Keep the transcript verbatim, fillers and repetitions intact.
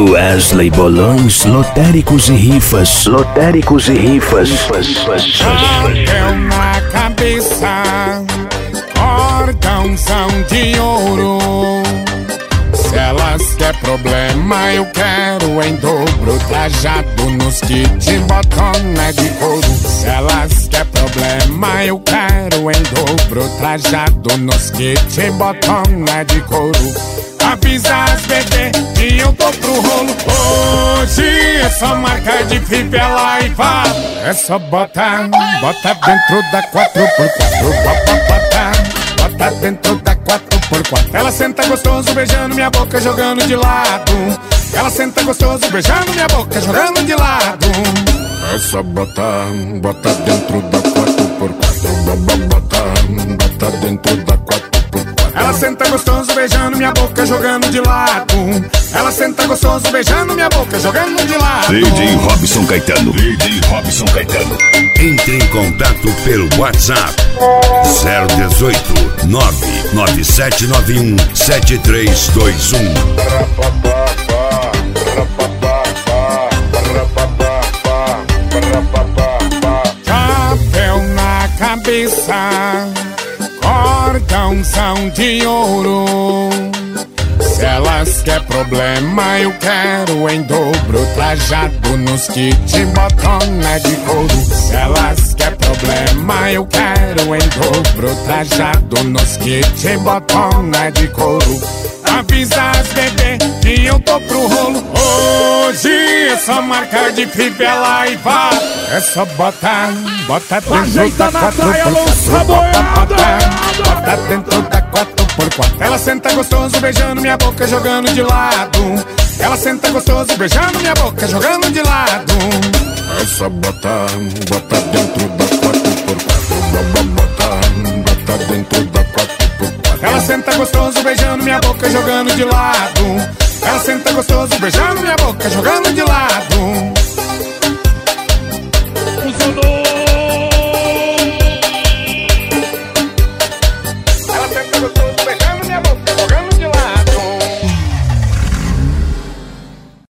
Wesley Bolões, lotéricos e rifas, lotéricos e rifas. Chapéu na cabeça, cordãozão de ouro. Se elas quer problema, eu quero em dobro. Trajado nos kits, botona de couro. Se elas quer problema, eu quero em dobro. Trajado nos kits, botona de couro. Avisa as bebê que eu tô pro rolo. Hoje é só marca de fivela e vá. É só botar, bota dentro da quatro por quatro. Bota, bota, bota dentro da quatro por quatro. Ela senta gostoso beijando minha boca, jogando de lado. Ela senta gostoso beijando minha boca, jogando de lado. É só botar, bota dentro da quatro por quatro. Bota, bota, bota dentro da quatro por quatro. Ela senta gostoso beijando minha boca, jogando de lado. Ela senta gostoso beijando minha boca, jogando de lado. D J Robson Caetano. D J Robson Caetano. Entre em contato pelo WhatsApp zero dezoito, nove nove sete nove um sete três dois um. Chapéu na cabeça, cordãozão de ouro. Se elas quer problema, eu quero em dobro. Trajado nos kits, botona de couro. Se elas quer problema, eu quero em dobro. Trajado nos kits, botona de couro. Avisa as bebê que eu tô pro rolo. Hoje é só marca de fivela e vá. É só botar, bota dentro da quatro por quatro. Bota dentro da quatro por quatro. Ela senta gostoso beijando minha boca, jogando de lado. Ela senta gostoso beijando minha boca, jogando de lado. É só botar, bota dentro da quatro por quatro. Bota, bota dentro da quatro por quatro. Ela senta gostoso beijando minha boca, jogando de lado. Ela senta gostoso beijando minha boca, jogando de lado.